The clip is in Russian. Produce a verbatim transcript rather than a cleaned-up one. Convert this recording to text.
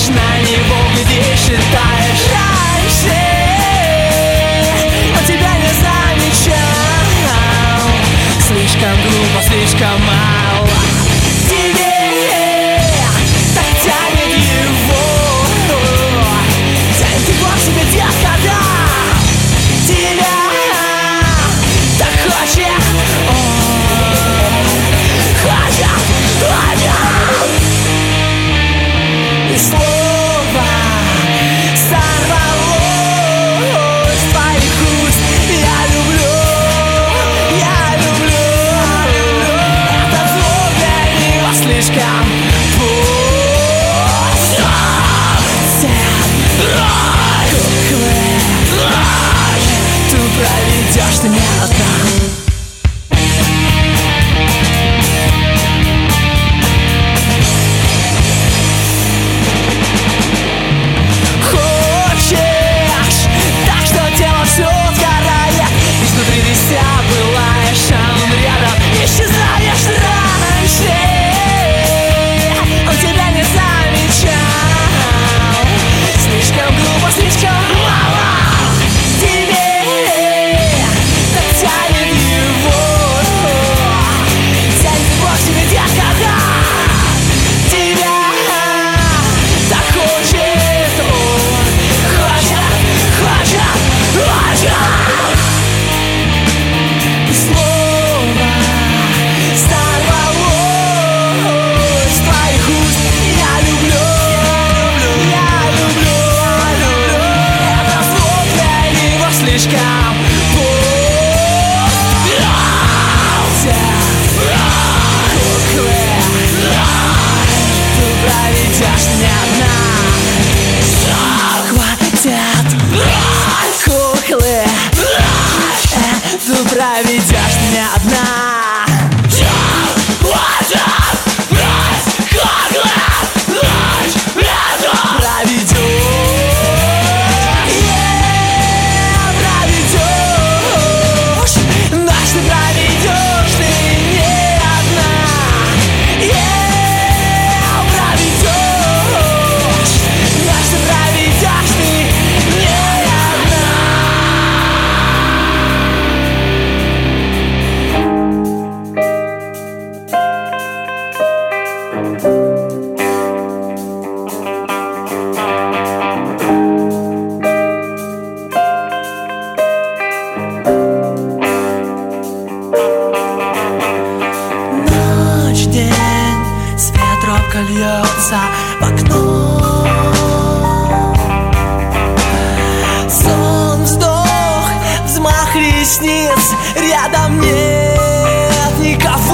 на него, где считаешь раньше. Он тебя не замечал. Слишком грубо, слишком мало. Тебе так тянет его. Тянет его к себе, детка, да. Тебя так хочет. Хочет, хочет. И слово сорвалось с твоих уст. Я люблю, я люблю. Это звук для него слишком пуст. Куклы, ты проведешь меня там. Изнутри ты вся пылаешь, а он рядом. Исчезаешь раньше. Он тебя не замечал. Слишком грубо, слишком мало. Тебе так тянет его. Тянет его к себе, детка, да. Тебя так хочет он. Хочет, хочет, хочет. Слово сорвалось с твоих уст. Я люблю, я люблю, я люблю. Это звук для него слишком пуст. Куклы, ты проведешь меня одна. Хватит. Куклы, ты проведешь меня одна. Льется в окно. Сон, вздох, взмах ресниц. Рядом нет никого.